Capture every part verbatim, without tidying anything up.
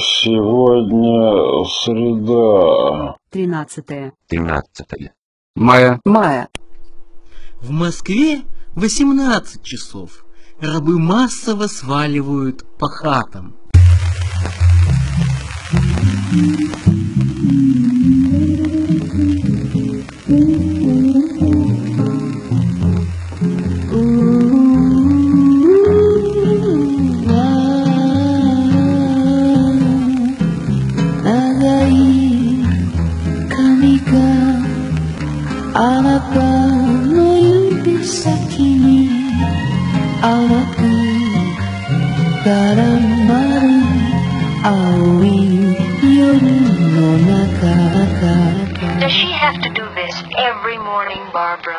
Сегодня среда. Тринадцатое. Тринадцатое. Мая. Мая. В Москве восемнадцать часов. Рабы массово сваливают по хатам. Does she have to do this every morning, Barbara?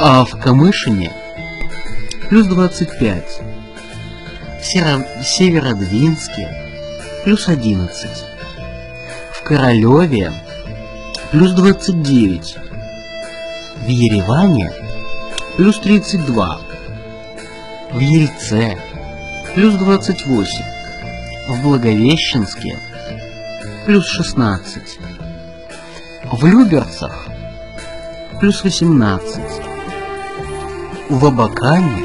А в Камышине плюс двадцать пять. В Серо... Северодвинске плюс одиннадцать. В Королеве плюс двадцать девять. В Ереване плюс тридцать два. В Ельце плюс двадцать восемь. В Благовещенске плюс шестнадцать. В Люберцах плюс восемнадцать. В Абакане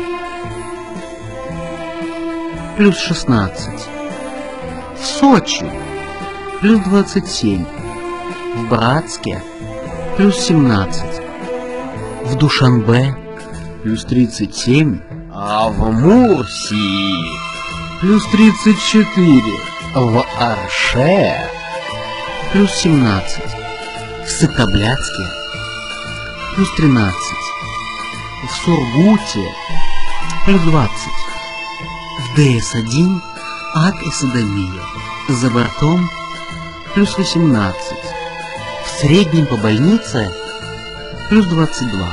плюс шестнадцать. В Сочи плюс двадцать семь. В Братске плюс семнадцать. В Душанбе плюс тридцать семь. А в Мурсии плюс тридцать четыре. В Арше плюс семнадцать. В Сыктывкаре плюс тринадцать. В Сургуте плюс двадцать. В Дэ Эс один ад и содомия. За бортом плюс восемнадцать. В среднем по больнице плюс двадцать два.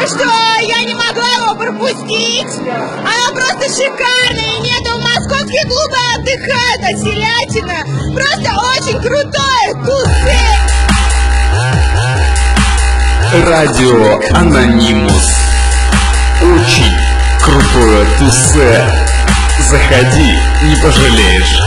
что я не могла его пропустить. Она просто шикарная, и нет, в московских клубах отдыхают, а селятина просто очень крутое тусе. Радио Анонимус. Очень крутое тусе. Заходи, не пожалеешь.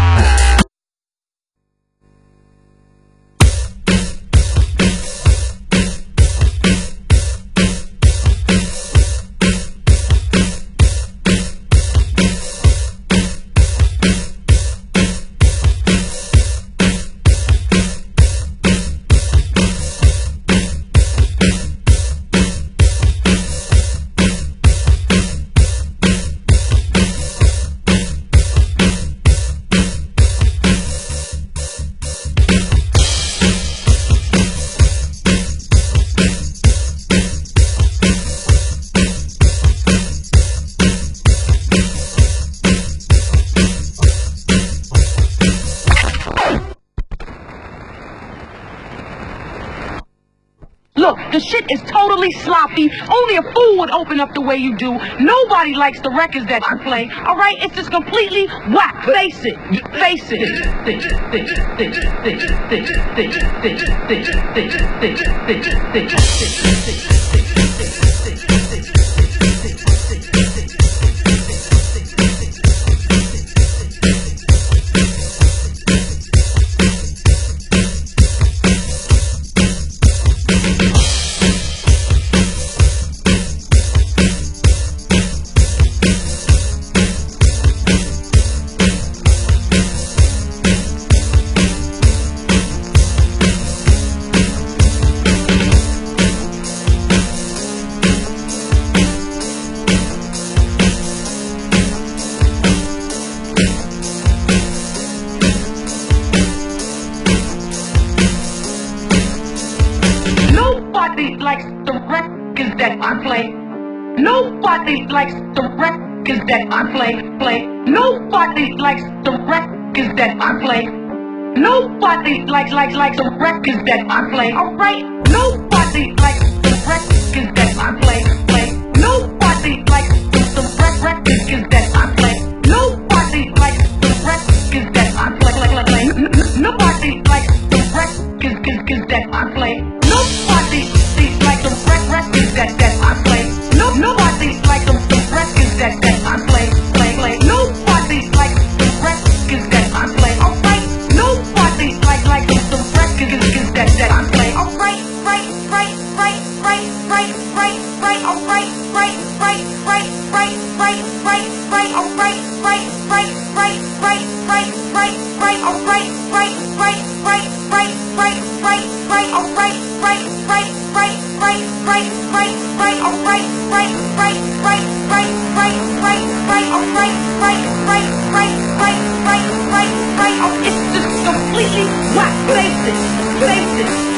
Look, the shit is totally sloppy. Only a fool would open up the way you do. Nobody likes the records that you play. All right? It's just completely whack. Face it. Face it. Nobody likes the records that I play. Nobody likes the records that I play. Play. Nobody likes the records that I play. Nobody likes likes likes the records that I play. All right. Nobody likes the records that I play. Play. Nobody likes the, the rec- records that I play. Nobody likes the records that I play. Play. Play. Play. N- n- Nobody likes the records that I play. Nobody like the rec- records that that I play. No, nobody like the, the records that that I play. Play. Play. Nobody like the records that I play. All right. Nobody like like the, the records that that I play. All right. Right. Right. Right. Right. Right. Right. Right. All right. Right. Right. Right. Right. Right. Right. Right. All right. Right. Right. Right. Right. Right. Right. Right. All right. Right. Right. Right. Right. Right. Right. Right. All right. Right. Right. Right. Right. Right. Right. Right. All right. Right. Right. Right. Right. Right. Right. Right. All right. Right. Right. Right. Right. Right. Right. Right. Oh, it's just completely whack. Face it. Face it.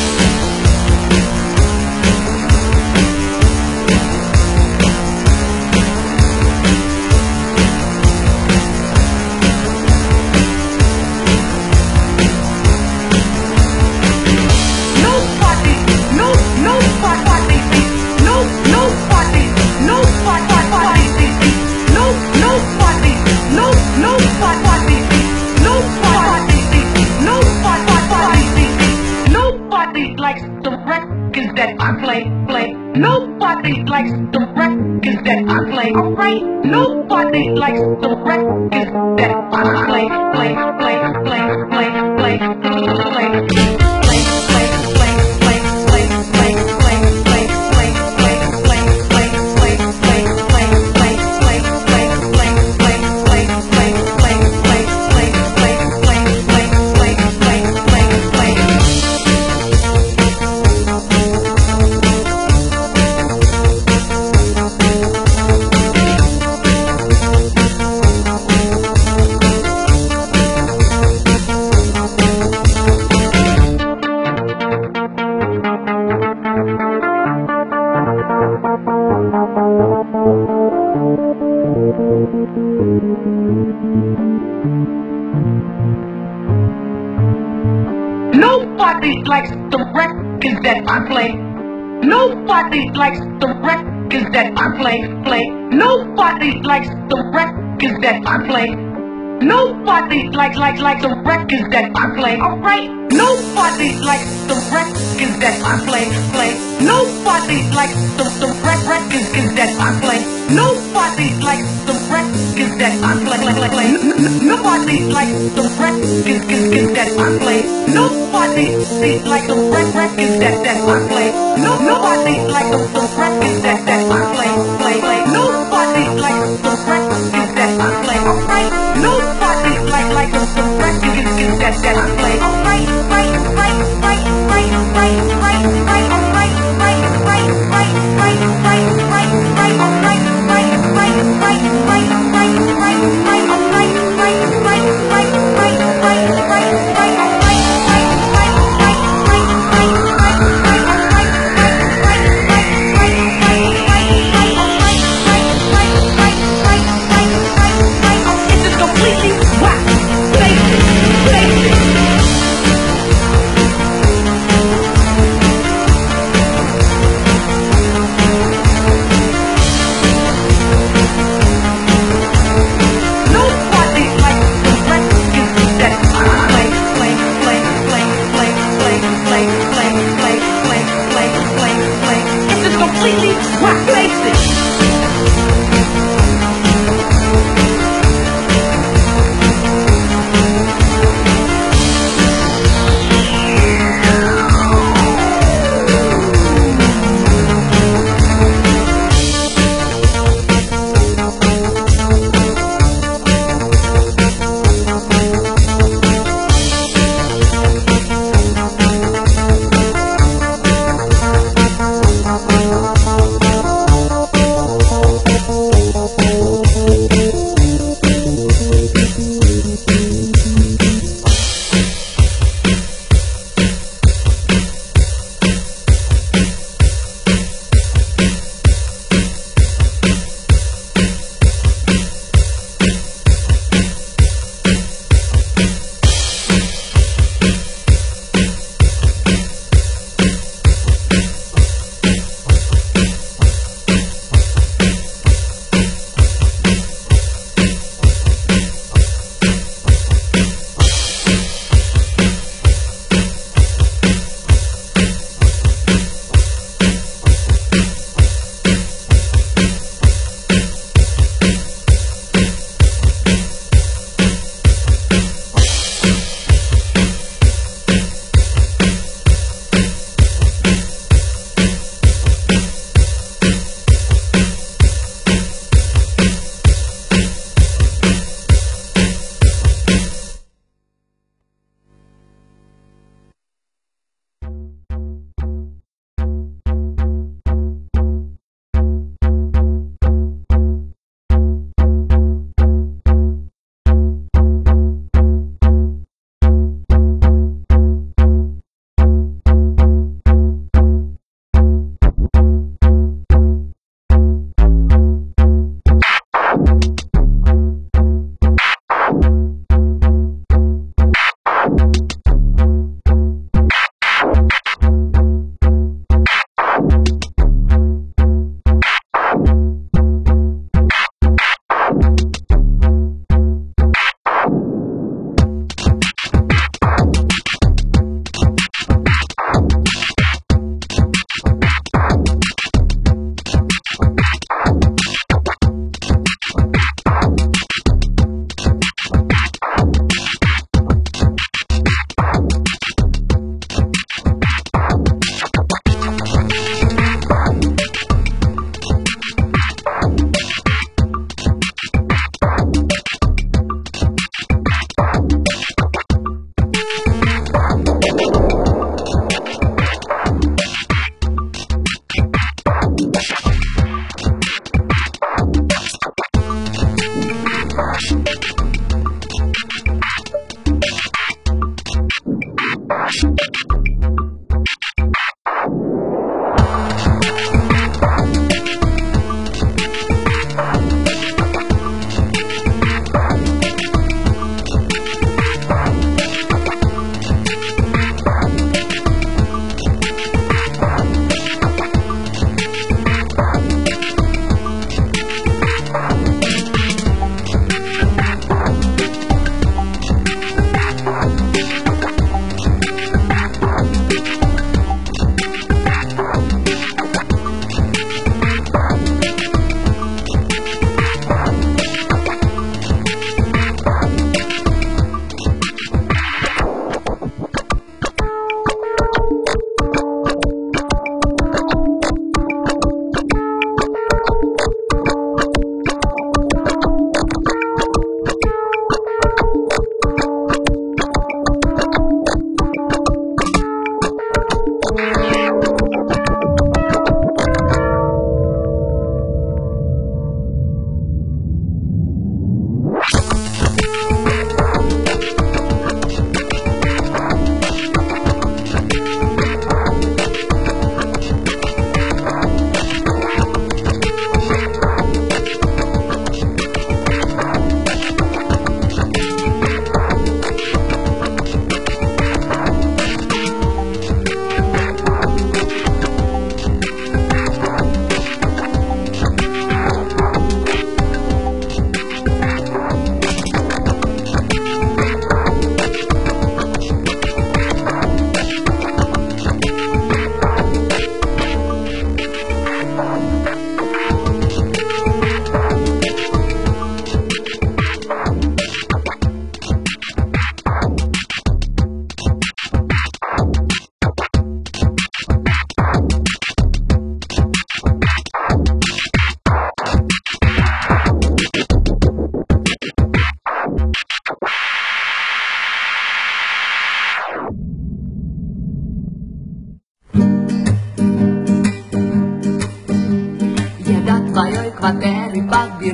Likes the records that I play, play. Nobody likes the records that I play. All right. Nobody likes the records that I play, play, play, play, play, play, play, play. Nobody likes the records that I play. Nobody likes the records that I play, play. Nobody likes the records that I play. Nobody like like like the records that I play. Alright. Nobody likes the records that I play, play. Nobody likes the the rec- records that I play. Nobody likes the records that I play, play, play, play. N- n- Nobody likes the records that I play. Nobody likes the rec- records that that I play. No nobody likes the the records that that I play, play, play. Nobody likes the records that I play. Alright. Nobody like like the the records that that I play. Alright, right, right, right, right, right, right, right, alright, right, right, right, right, right, right, right, alright, right, right, right, right, right, right, right, alright, right, right, right, right, right, right, right, alright, right, right, right, right, right, right, right, alright, right, right, right, right, right, right, right, alright, right, right, right, right, right,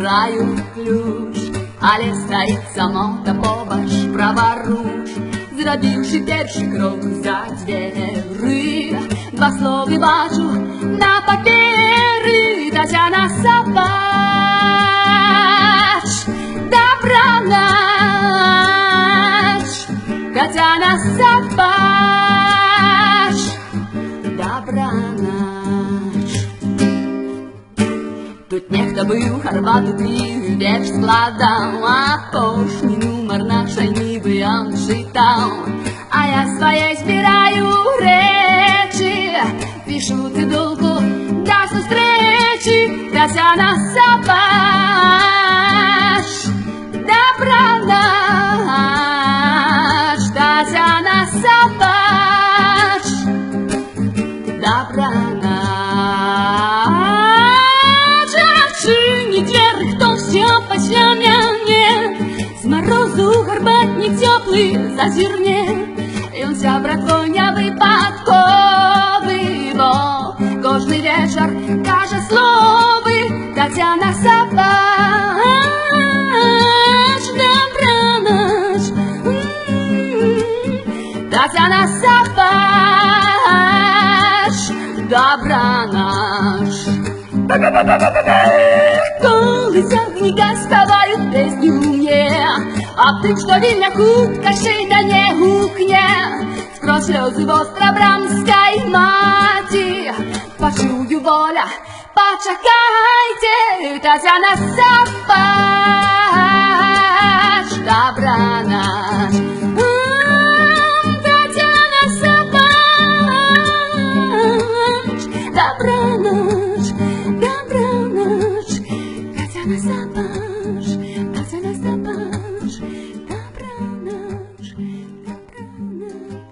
збирають ключ, але стоїть самота побач праворуч. Зробивши перший крок за двері, два слова бачу на папері. Тетяна Сапач, добраніч. Тетяна Сапач, добраніч. Тут нехто бив, гарбату пив, вірш складав, а пошний номер нашої ніби он читав. А я своє збираю речі, пишу цидулку до зустрічі. Тетяна Сапач, добраніч. Тетяна Сапач, добраніч. Отчини дверь, кто все після мене. З морозу гарбатник теплий зазирне. І он вся братвой не випадковий, бо кожний вечір каже слови. Тетяна Сапач, добраніч. Тетяна Сапач, добраніч. Коли огні гаспівають пісню мне, а тим, що вільня хутка шита не гукне, скрозь сльози востра брамської маті, почую воля, почекайте. Тетяна Сапач, добраніч. Тетяна Сапач, добраніч. Добраніч. Тетяна Сапач, Тетяна Сапач, добраніч, добраніч.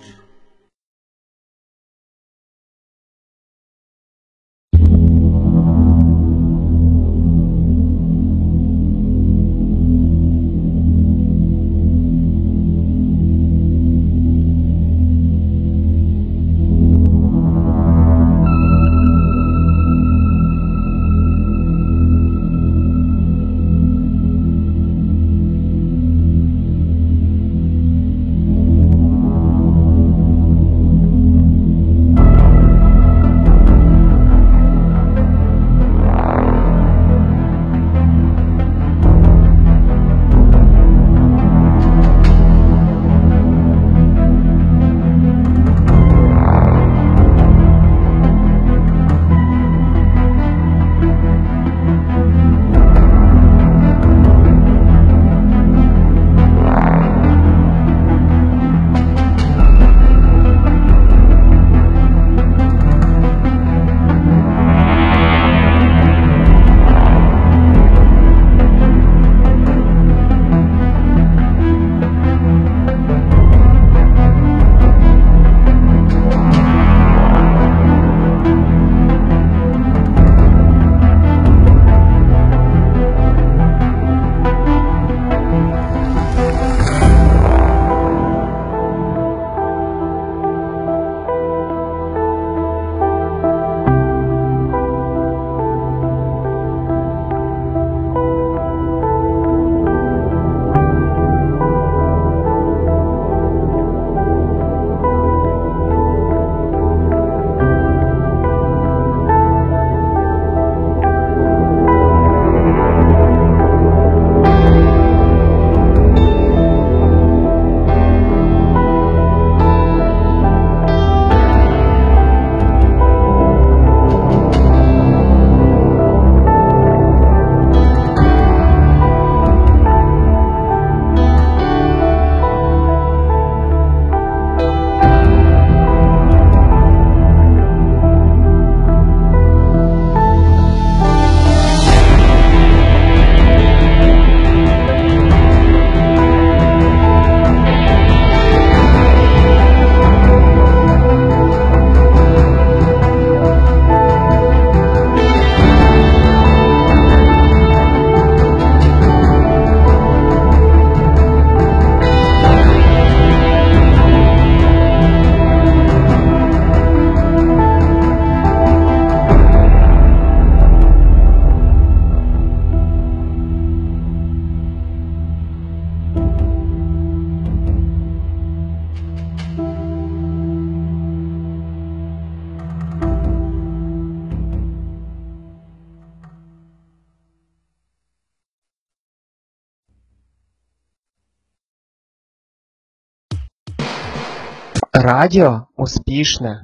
Радіо успішне.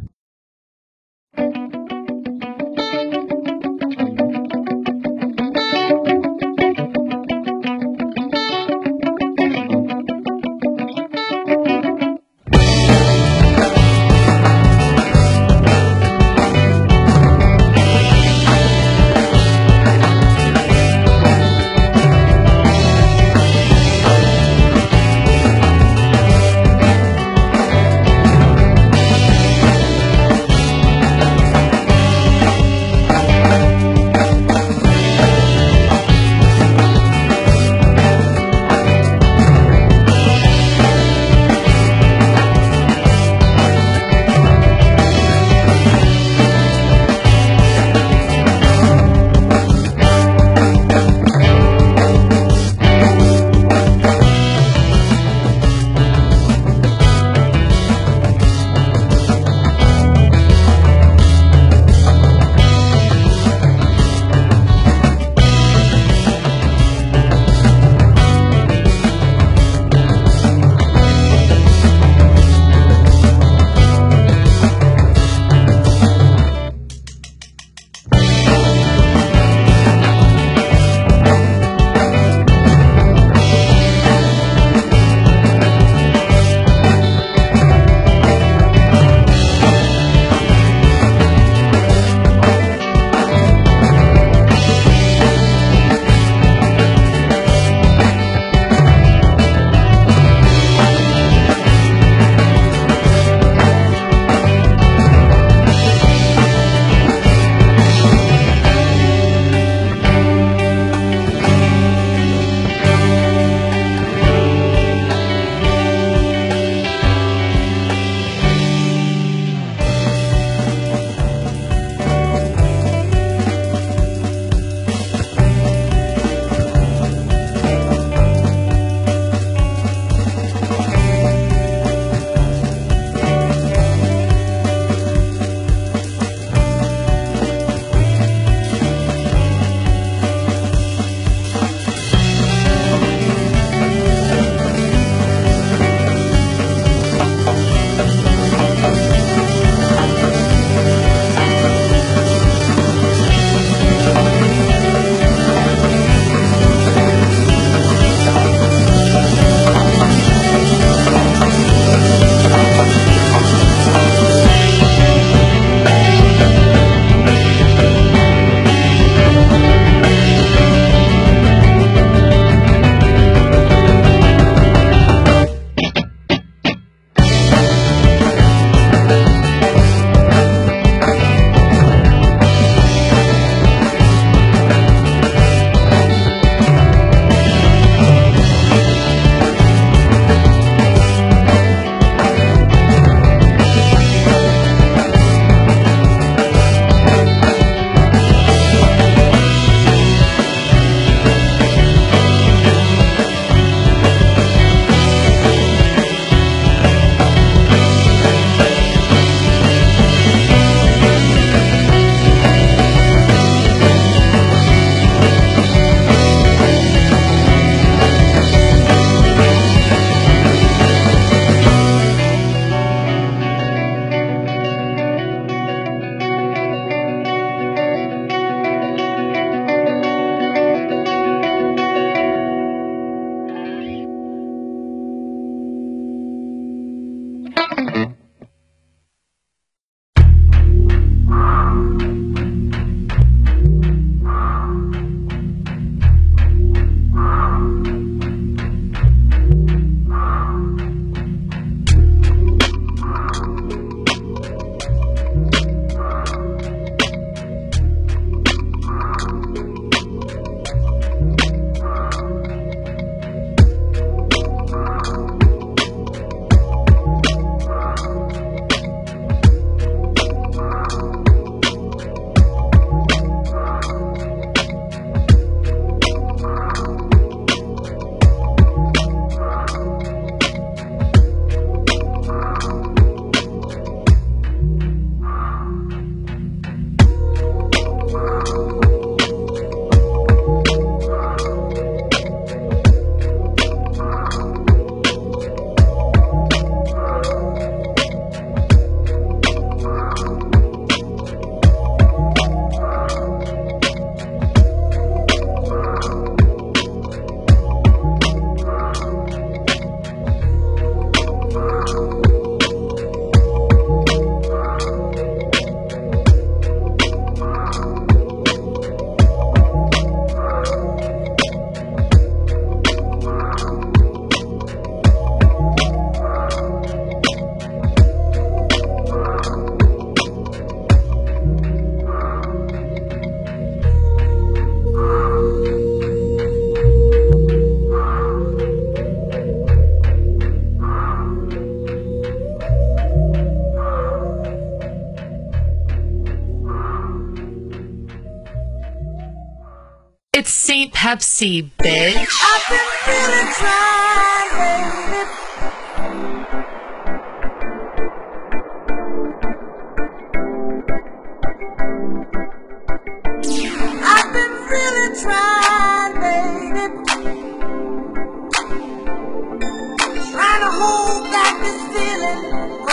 me Pepsi, bitch. I've been feeling dry lately.